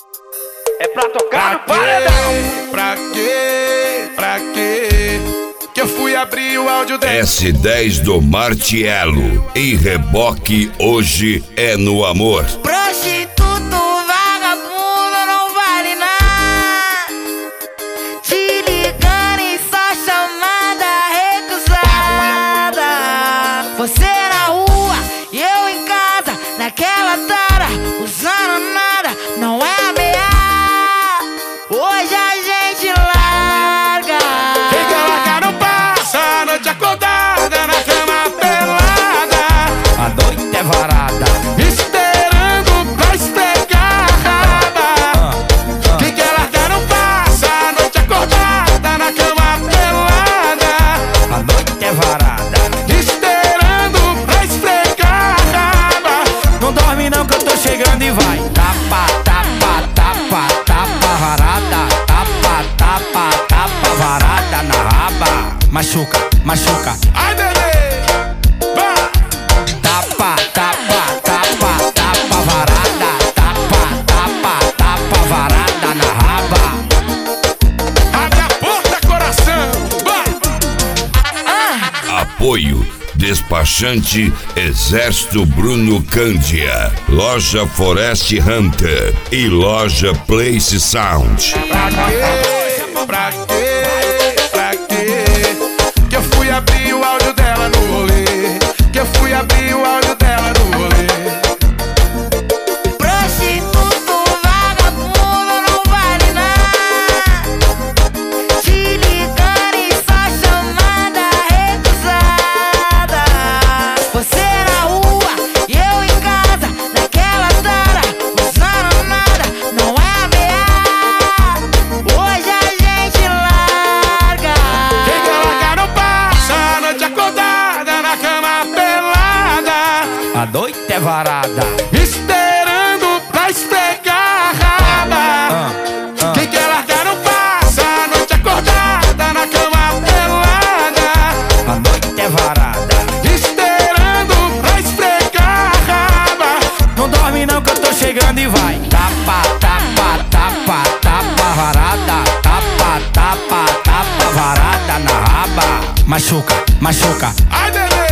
É pra tocar no paredão. Pra quê? Pra quê? Que eu fui abrir o áudio dela. S10 do Martiello. Em reboque, hoje é no amor. Prostituto, vagabundo, não vale nada. Te ligando e só chamada recusada. Você na rua e eu em casa, naquela tara, usando nada, não é ameaça. Hoje a gente larga. Quem quer largar não passa a noite acordada na cama pelada. A noite é varada, Esperando pra espegar a raba. Quem quer largar não passa a noite acordada na cama pelada. a noite é varada. Esperando pra esfregar a raba. Não dorme não que eu tô chegando e vai. Tapa, tapa, tapa, tapa varada. Tapa, tapa, tapa varada na raba. Machuca, machuca. Ai, bebê, vai. Tapa, tapa, tapa, tapa varada. Tapa, tapa, tapa varada na raba. Abre a porta, coração, vai. Apoio Despachante Exército Bruno Cândia, Loja Forest Hunter e Loja Place Sound. Pra quê? Pra quê? Pra quê? Que eu fui abrir o áudio dela no rolê. Que eu fui abrir o áudio dela no rolê. Prostituto, vagabundo, não vale nada. Te ligando e só chamada recusada. Você na rua e eu em casa, naquela tara, usando nada, não é ameaça. Hoje a gente larga. Quem quer largar não passa a noite acordada na cama pelada. A noite é varada. Esperando pra espegar a raba. Quem quer largar não passa a noite acordada na cama pelada. A noite é varada. Esperando pra esfregar a raba. Não dorme não que eu tô chegando e vai. Tapa, tapa, tapa, tapa varada. Tapa, tapa, tapa varada na raba. Machuca, machuca. Ai, bebê,